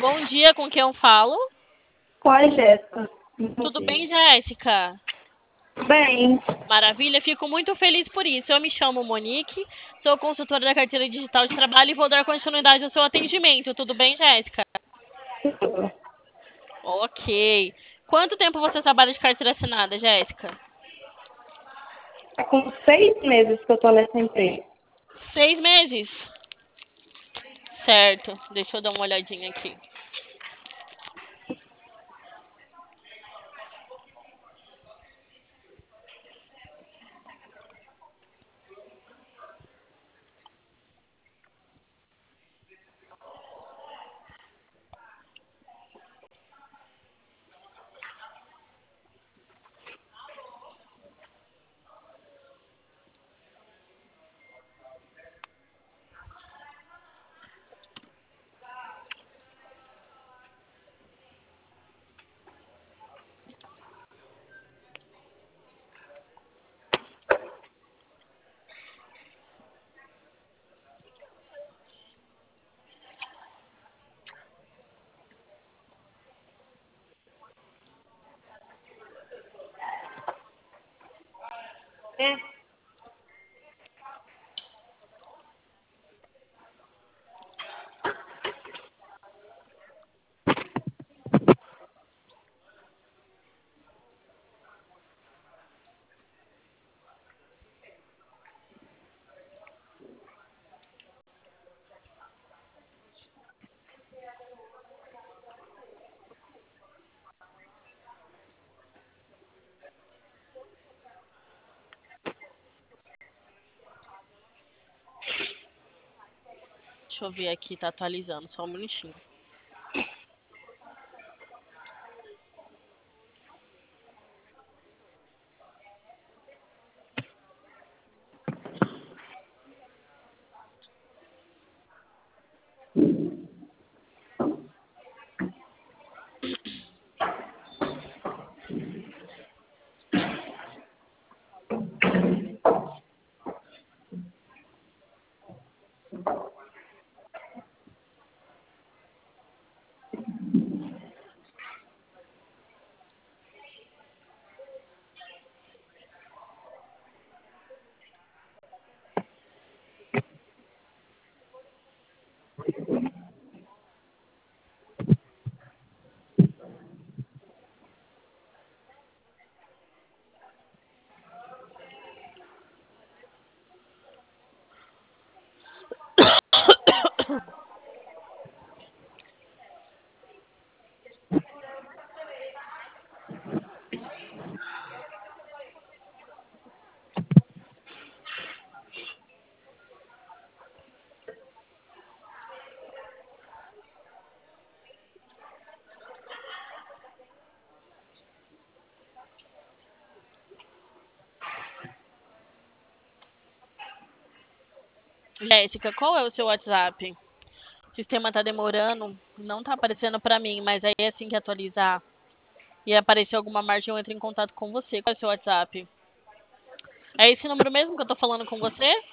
Bom dia, com quem eu falo? Oi, Jéssica. Bom Tudo dia. bem, Jéssica? Bem, Maravilha, fico muito feliz por isso. Eu me chamo Monique, sou consultora da carteira digital de trabalho e vou dar continuidade ao seu atendimento. Tudo bem, Jéssica? Ok. Quanto tempo você trabalha de carteira assinada, Jéssica? há com 6 meses que eu tô nessa empresa. 6 meses? Certo, deixa eu dar uma olhadinha aqui. É. Deixa eu ver aqui, tá atualizando, só um minutinho. Jéssica, qual é o seu WhatsApp? O sistema tá demorando, não tá aparecendo pra mim, mas aí assim que atualizar e aparecer alguma margem, eu entro em contato com você. Qual é o seu WhatsApp? É esse número mesmo que eu tô falando com você?